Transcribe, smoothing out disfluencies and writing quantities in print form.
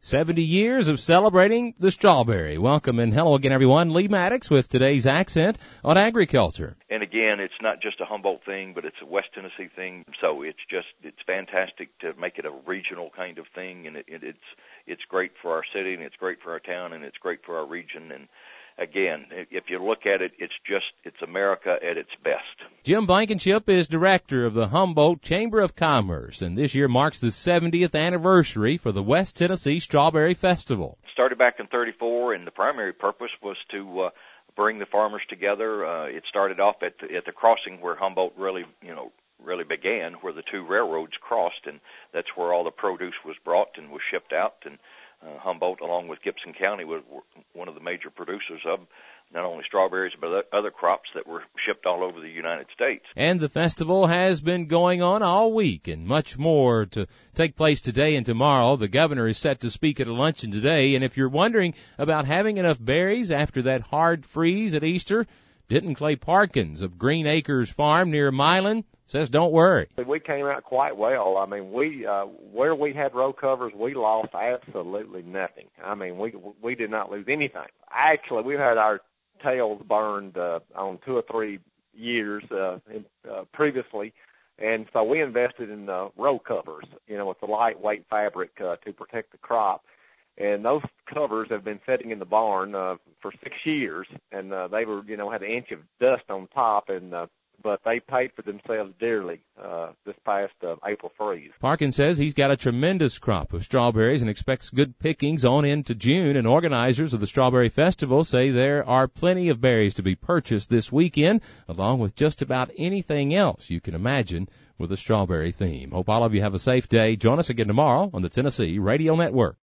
70 years of celebrating the strawberry. Welcome and hello again, everyone. Lee Maddox with today's accent on agriculture. And again, it's not just a Humboldt thing, but it's a West Tennessee thing. So it's fantastic to make it a regional kind of thing, and it's great for our city, and it's great for our town, and it's great for our region. And again, if you look at it, it's America at its best. Jim Blankenship is director of the Humboldt Chamber of Commerce, and this year marks the 70th anniversary for the West Tennessee Strawberry Festival. It started back in '34, and the primary purpose was to bring the farmers together. It started off at the crossing where Humboldt really began, where the two railroads crossed, and that's where all the produce was brought and was shipped out. And Humboldt, along with Gibson County, was one of the major producers of not only strawberries but other crops that were shipped all over the United States. And the festival has been going on all week, and much more to take place today and tomorrow. The governor is set to speak at a luncheon today, and if you're wondering about having enough berries after that hard freeze at Easter, Denton Clay Parkins of Green Acres Farm near Milan says don't worry. We came out quite well. I mean, where we had row covers, we lost absolutely nothing. I mean, we did not lose anything. Actually, we've had our tails burned on 2 or 3 years previously, and so we invested in row covers, with the lightweight fabric to protect the crop. And those covers have been sitting in the barn for 6 years, and they were, had an inch of dust on top, and but they paid for themselves dearly this past April freeze. Parkins says he's got a tremendous crop of strawberries and expects good pickings on into June, and organizers of the Strawberry Festival say there are plenty of berries to be purchased this weekend, along with just about anything else you can imagine with a strawberry theme. Hope all of you have a safe day. Join us again tomorrow on the Tennessee Radio Network.